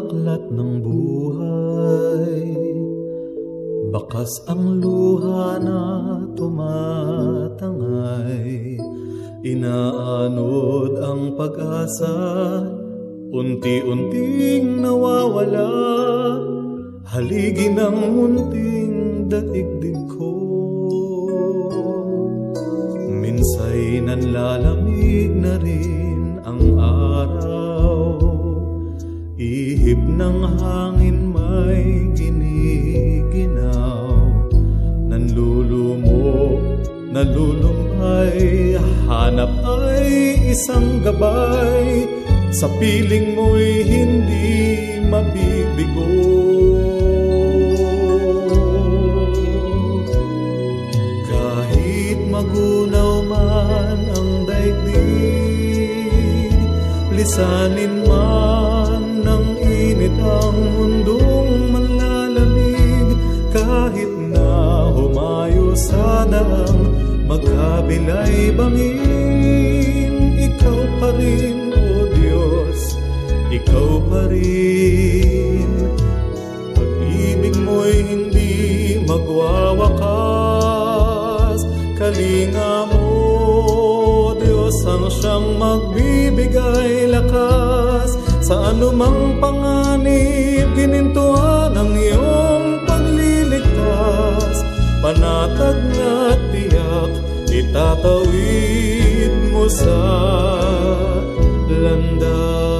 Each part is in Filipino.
aklat ng buhay. Bakas ang luha na tumatangay, inaanod ang pag-asa, unti-unting nawawala. Haligi ng munting daigdig ko, minsay nanlalamig na rin ang araw. Ihip ng hangin may giniginaw, nanlulumo, nalulumbay. Hanap ay isang gabay, sa piling mo'y hindi mabibigo. Kahit magunaw man ang daigdig, lisanin man ng init ang mundong manlalamig. Kahit na humayo sa daang magkabilay bangin, ikaw pa rin, O Diyos, ikaw pa rin. Pag-ibig mo'y hindi magwawakas, kalinga mo, Diyos, ang siyang magbibigay lakas. Sa anumang panganib, ginintuan ang iyong pagliligtas. Panatag na tiyak, itatawid mo sa landas.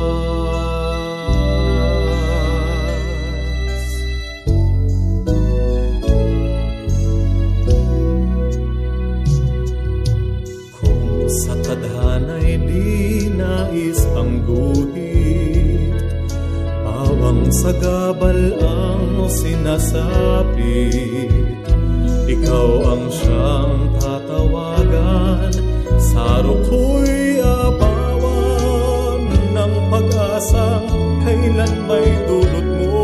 Kung sa tadhana'y di nais ang guhit, awang sa gabal ang sinasapit, ikaw ang siyang tatawagan. Sa ruko'y abawan ng pag-asang kailan may dulot mo.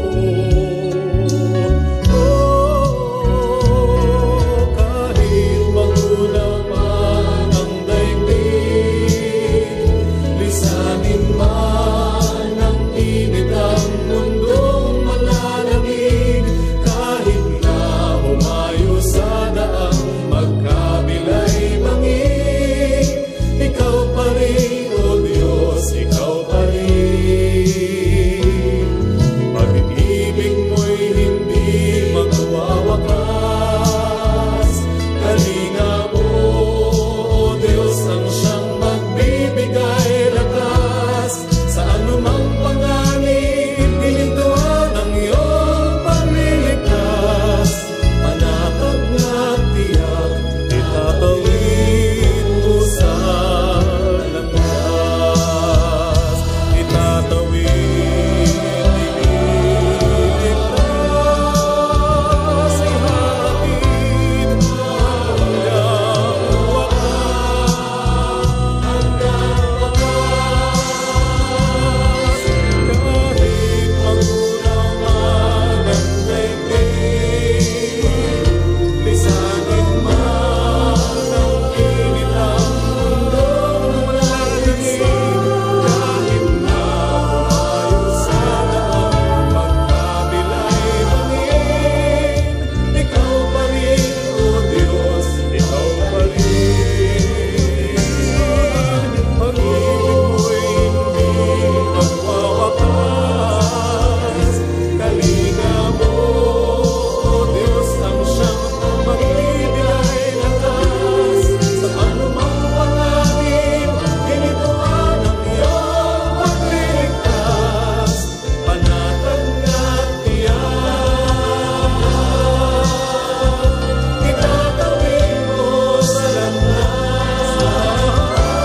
Kahit magunaw man ang daigdig, lisanin man ang init ang mundong malalamig. Kahit na humayo sa daang magkabilay bangin, ikaw pa rin, O Diyos, ikaw pa rin. Pag-ibig mo'y hindi magwawakas, kalinga mo, O Diyos, ang siyang magbibigay lakas. Sa anumang panganib, ginintuan ang iyong pagliligtas. Panatag na tiyak, itatawid mo sa landas. Itatawid, iligtas, ihatid hanggang wakas. Kahit magunaw man ang daigdig, lisanin man ang init ang mundong malalamig. Kahit na humayo sa daang magkabilay bangin, ikaw pa rin, O Diyos, ikaw pa rin. Pag-ibig mo'y hindi magwawakas, kalinga mo, O Diyos, ang siyang magbibigay lakas. Sa anumang panganib, ginintuan ang iyong pagliligtas. Panatag na tiyak, itatawid mo sa landas.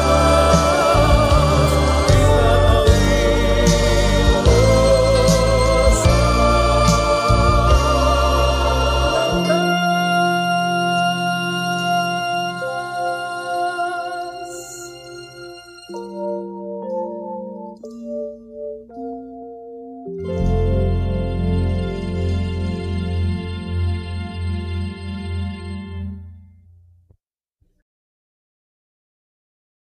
Itatawid mo sa landas.